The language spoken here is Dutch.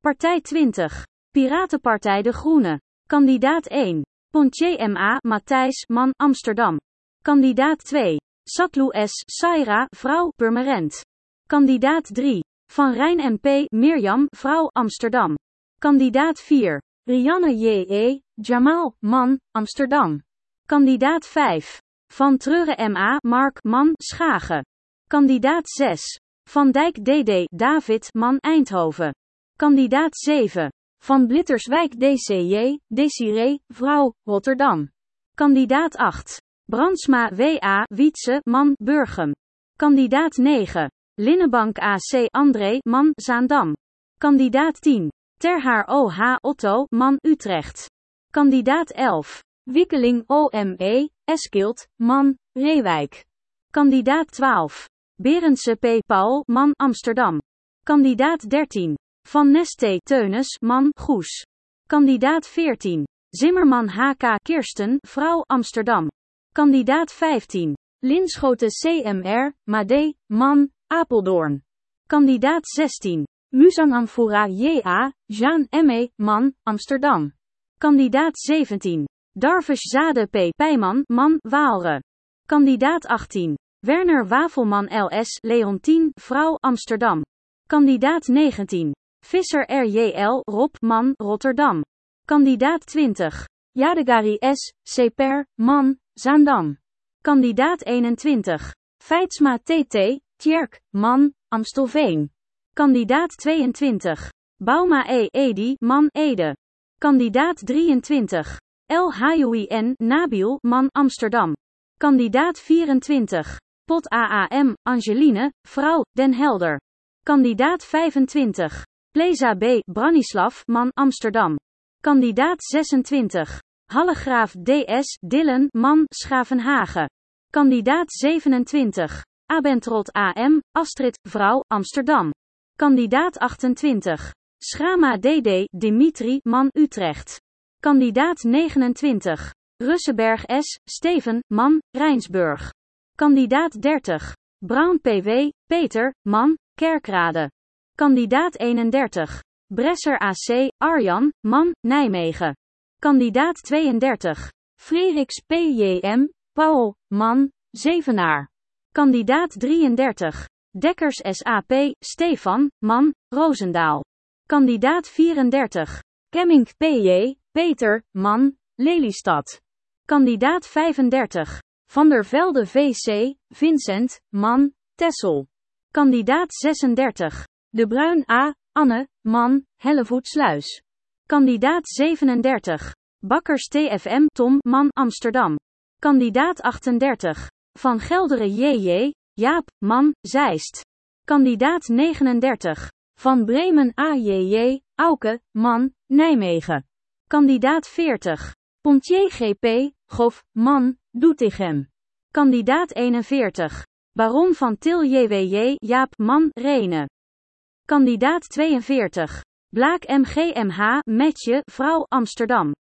Partij 20. Piratenpartij De Groene. Kandidaat 1. Pontier M.A. Matthijs, man, Amsterdam. Kandidaat 2. Satlou S. Saira, vrouw, Purmerend. Kandidaat 3. Van Rijn MP. Mirjam, vrouw, Amsterdam. Kandidaat 4. Rianne J.E. Jamal, man, Amsterdam. Kandidaat 5. Van Treure M.A. Mark, man, Schagen. Kandidaat 6. Van Dijk D.D. David, man, Eindhoven. Kandidaat 7. Van Blitterswijk D.C.J. Desiree, vrouw, Rotterdam. Kandidaat 8. Brandsma W.A. Wietse, man, Burgum. Kandidaat 9. Linnenbank A.C. André, man, Zaandam. Kandidaat 10. Terhaar O.H. Otto, man, Utrecht. Kandidaat 11. Wikkeling O.M.E. Eskild, man, Reewijk. Kandidaat 12. Berendse P. Paul, man, Amsterdam. Kandidaat 13. Van Neste Teunis, man, Goes. Kandidaat 14. Zimmerman H.K. Kirsten, vrouw, Amsterdam. Kandidaat 15. Linschoten C.M.R. Made, man, Apeldoorn. Kandidaat 16. Musangamfura J.A. Jean M.E. man, Amsterdam. Kandidaat 17. Darvish Zade P. Pijman, man, Waalre. Kandidaat 18. Werner Wafelman L.S. Leontien, vrouw, Amsterdam. Kandidaat 19. Visser R.J.L. Rob, man, Rotterdam. Kandidaat 20. Yadegari S. Seper, man, Zaandam. Kandidaat 21. Feitsma T.T. Tjerk, man, Amstelveen. Kandidaat 22. Bauma E. Edi, man, Ede. Kandidaat 23. El Hayoui N. Nabil, man, Amsterdam. Kandidaat 24. Pot AAM, Angeline, vrouw, Den Helder. Kandidaat 25. Pleza B. Branislav, man, Amsterdam. Kandidaat 26. Hallegraaf D.S. Dillen, man, Schavenhagen. Kandidaat 27. Abentrot A.M. Astrid, vrouw, Amsterdam. Kandidaat 28. Schrama D.D. Dimitri, man, Utrecht. Kandidaat 29. Russenberg S. Steven, man, Rijnsburg. Kandidaat 30. Brown P.W. Peter, man, Kerkrade. Kandidaat 31. Bresser A.C. Arjan, man, Nijmegen. Kandidaat 32. Freriks P.J.M. Paul, man, Zevenaar. Kandidaat 33. Dekkers S.A.P. Stefan, man, Roosendaal. Kandidaat 34. Kemmink P.J. Peter, man, Lelystad. Kandidaat 35. Van der Velde V.C. Vincent, man, Texel. Kandidaat 36. De Bruin A. Anne, man, Hellevoetsluis. Kandidaat 37. Bakkers TFM Tom, man, Amsterdam. Kandidaat 38. Van Gelderen J.J. Jaap, man, Zeist. Kandidaat 39. Van Bremen A.J.J. Auke, man, Nijmegen. Kandidaat 40. Pontier G.P. Gof, man, Doetinchem. Kandidaat 41. Baron van Til J.W.J. Jaap, man, Renen. Kandidaat 42. Blaak M.G.M.H. Metje, vrouw, Amsterdam.